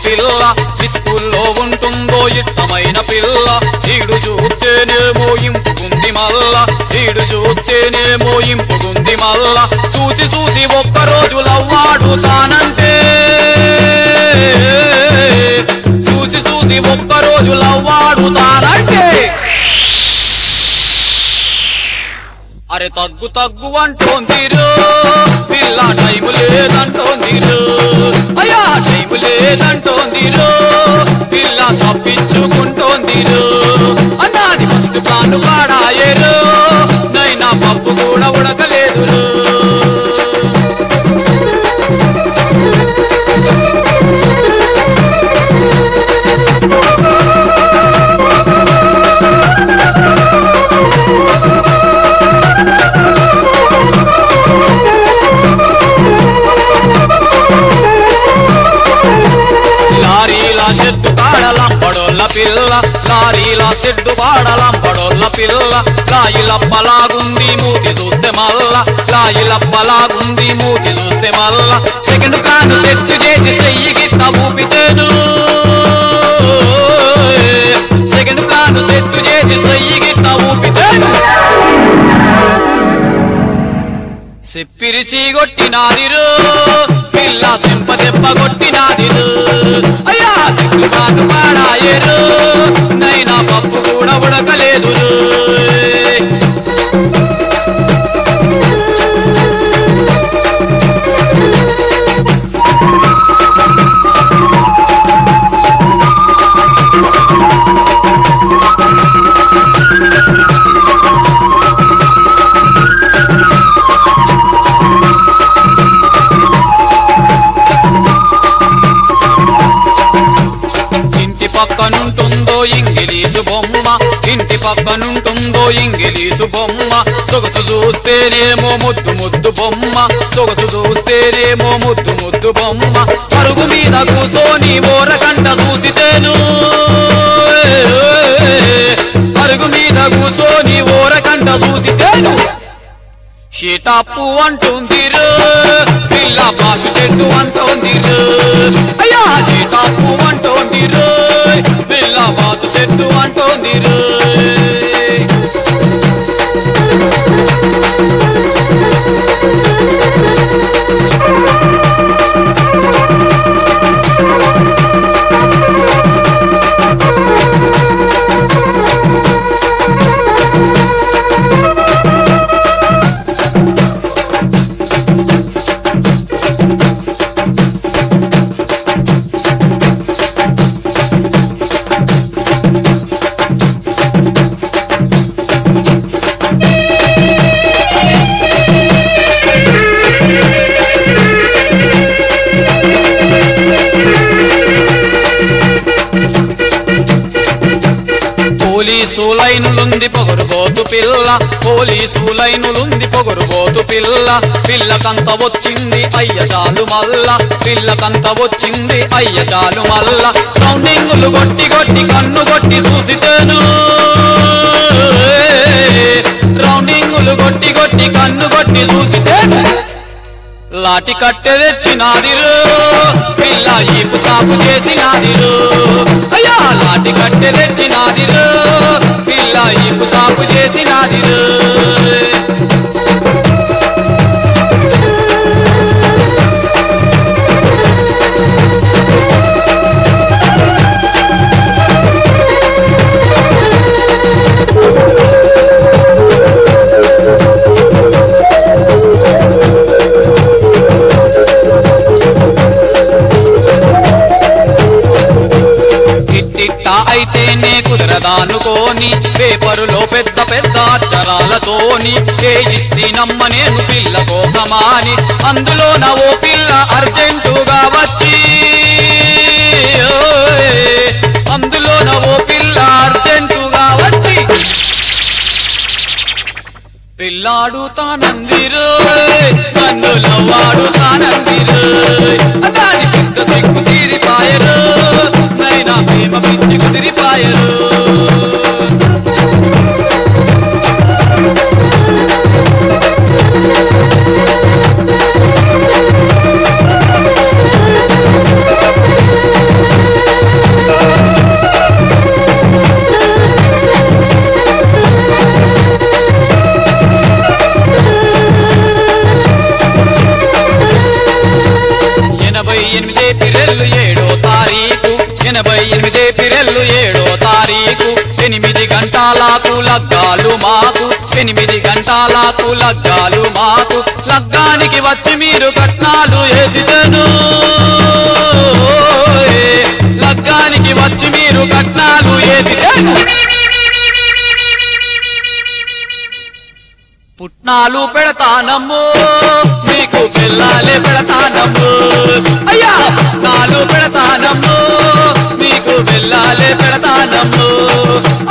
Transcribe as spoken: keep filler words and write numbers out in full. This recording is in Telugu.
పిల్ల స్కూల్లో ఉంటుందో ఇష్టమైన పిల్ల ఈడు చూస్తేనేమో ఇంపుకుంది మల్ల ఈడు చూస్తేనేమో ఇంపుకుంది మల్ల చూసి చూసి ఒక్కరోజు లవ్వాడు తానంటే చూసి చూసి ఒక్కరోజు లవ్వాడు తానంటే అరే తగ్గు తగ్గు అంటోందిరో పిల్ల టైము లేదంటోందిరో అయ్యా టైము లేదంటోందిరో పిల్ల తప్పించుకుంటోందిరో అన్నాది ఫస్ట్ ప్లాన్ పాడాయేరో నైనా పప్పు కూడా ఉడకలేదురో చెట్టు కాడలంపడోళ్ళ పిల్ల లారీలా చెట్టు పాడలంపడోళ్ళ పిల్ల లాయిలప్పలాగుంది మూతి చూస్తే మల్ల లాయిలప్పలాగుంది మూతి చూస్తే మల్ల సెకండ్ ప్లాన్ సెట్ చేసి చెయ్యి గిట్ట ఊపితేను సెకండ్ ప్లాన్ సెట్ చేసి చెయ్యి గిట్ట ఊపితేను సెప్పిరిసి కొట్టినాదిరో పిల్ల సింప దెబ్బ కొట్టినాదిరో అయ్యా చెట్టు పాటు పాడాయేరో నైనా పప్పు కూడా ఉడకలేదు పక్కనుంటుందో ఇంగిలీసు బొమ్మ ఇంటి పక్కనుంటుందో ఇంగిలీసు బొమ్మ సొగసు చూస్తేనేమో ముద్దు ముద్దు బొమ్మ సొగసు చూస్తేనేమో ముద్దు ముద్దు బొమ్మ పరుగు మీద కూసోని ఓరకంట చూసితేను పరుగు మీద కూసోని ఓరకంట చూసితేను షీటాపు అంటుందిరో పిల్ల పాసు చెట్టు అంటోందిరో అయ్యా షీటాపు అంటోందిరో పిల్ల బాతు చెట్టు అంటోందిరో పోలీసు లైనులుంది పొగరుబోతు పిల్ల పోలీసు లైనులుంది పొగరుబోతు పిల్ల పిల్లకంత వచ్చింది అయ్యజాలు మల్ల పిల్లకంత వచ్చింది అయ్యజాలు మల్ల రౌండింగులు కొట్టి కొట్టి కన్ను కొట్టి చూసితేను రౌండింగులు కొట్టి కొట్టి కన్ను కొట్టి చూసితేను లాటి కట్టె తెచ్చినాదిరో పిల్ల ఈపు సాపు చేసినాదిరో అయ్యా లాటి కట్టె తెచ్చినాదిరో పిల్ల ఈపు సాపు చేసినాదిరో అయితేనే కుదరదానుకోని పేపరులో పెద్ద పెద్ద అక్షరాలతోని చేయిస్తి నమ్మ నేను పిల్ల కోసమాని అందులో నా ఓ పిల్ల అర్జెంటుగా వచ్చి అందులో నా ఓ పిల్ల అర్జెంటుగా వచ్చి పిల్లాడు తానందిరో నన్ను లవ్వాడు తానందిరో దాని పెద్ద సిగ్గు తీరిపాయరు నైనా ప్రేమ పిచ్చి కుదిరిపాయరు పిరెల్లు ఏడో తారీఖు ఎనభై ఎనిమిది పిరెల్లు ఏడో తారీఖు ఎనిమిది గంటలకు లగ్గాలు మాకు ఎనిమిది గంటలకు లగ్గాలు మాకు లగ్గానికి వచ్చి మీరు కట్నాలు వేసితేను లగ్గానికి వచ్చి మీరు కట్నాలు వేసితేను పుట్నాలు పెడతానమ్ము మీకు పిల్లాలే పెడతానమ్ము అయ్యా పుట్నాలు పెడతానమ్ము మీకు పిల్లాలే పెడతానమ్ము